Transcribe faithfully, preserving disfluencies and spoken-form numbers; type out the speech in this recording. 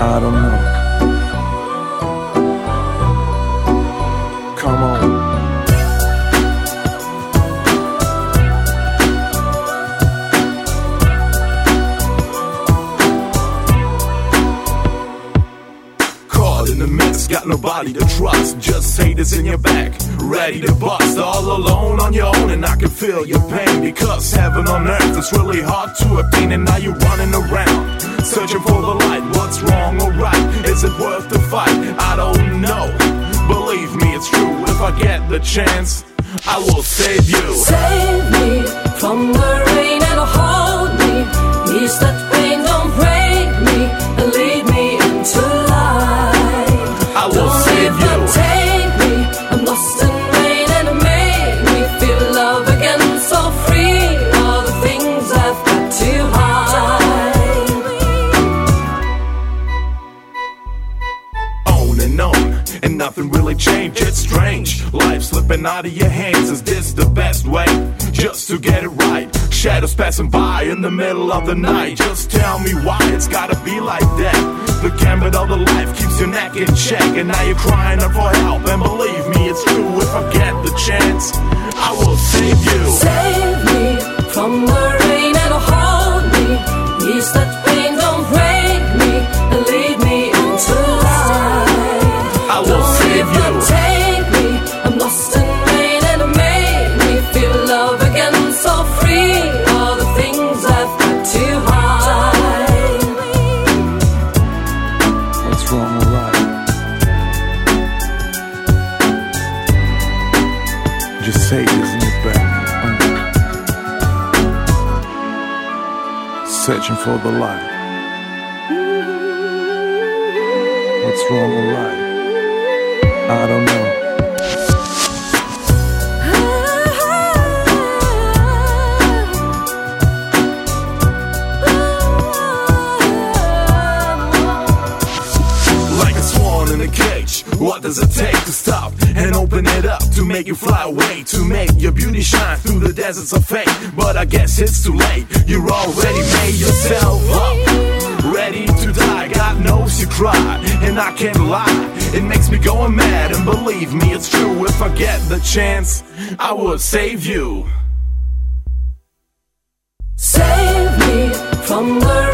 I don't know. Come on. Caught in the mix, got nobody to trust. Just haters in your back, ready to bust. All alone on your own, and I can feel your pain. Because heaven on earth is really hard to obtain. And now you're running around, searching for the light. What's wrong or right? Is it worth the fight? I don't know. Believe me, it's true. If I get the chance, I will save you. Save me from the rain and hold me. Ease that pain, don't break me, and lead me into light. I will don't save you. Take me, I'm lost in rain, and it made me feel love again. So free, all the things I've got to hide. On and on, and nothing really changed. It's strange, life slipping out of your hands. Is this the best way? Just to get it right. Shadows passing by in the middle of the night. Just tell me why it's gotta be like that. The gambit of the life keeps your neck in check, and now you're crying out for help. And believe me, it's true. If I get the chance, I will save you. Save me from the rain and hold me. Ease that pain, don't break me, and lead me into light. I will don't save you. Take me, I'm lost in rain, and it made me feel love again. So free, all the things I've got to hide. What's wrong or right? Just say this in your back. uh. Searching for the light. What's wrong or right? I don't know. Like a swan in a cage, what does it take to stop and open it up? To make you fly away, to make your beauty shine through the deserts of fate. But I guess it's too late, you already made yourself up, ready to die. God knows you cry, and I can't lie. It makes me go mad, and believe me, it's true. If I get the chance, I will save you. Save me from the